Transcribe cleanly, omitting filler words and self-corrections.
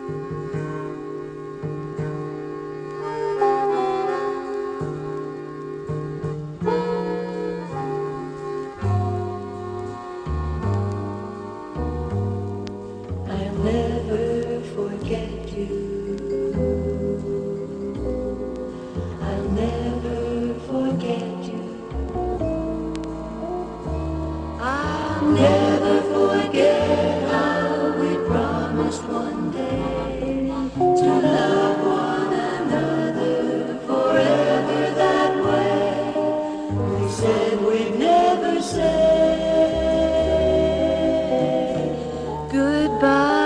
I'll never forget you. I'll never forget you. I'll never forget how we promised one day to love one another forever that way. We said we'd never say goodbye.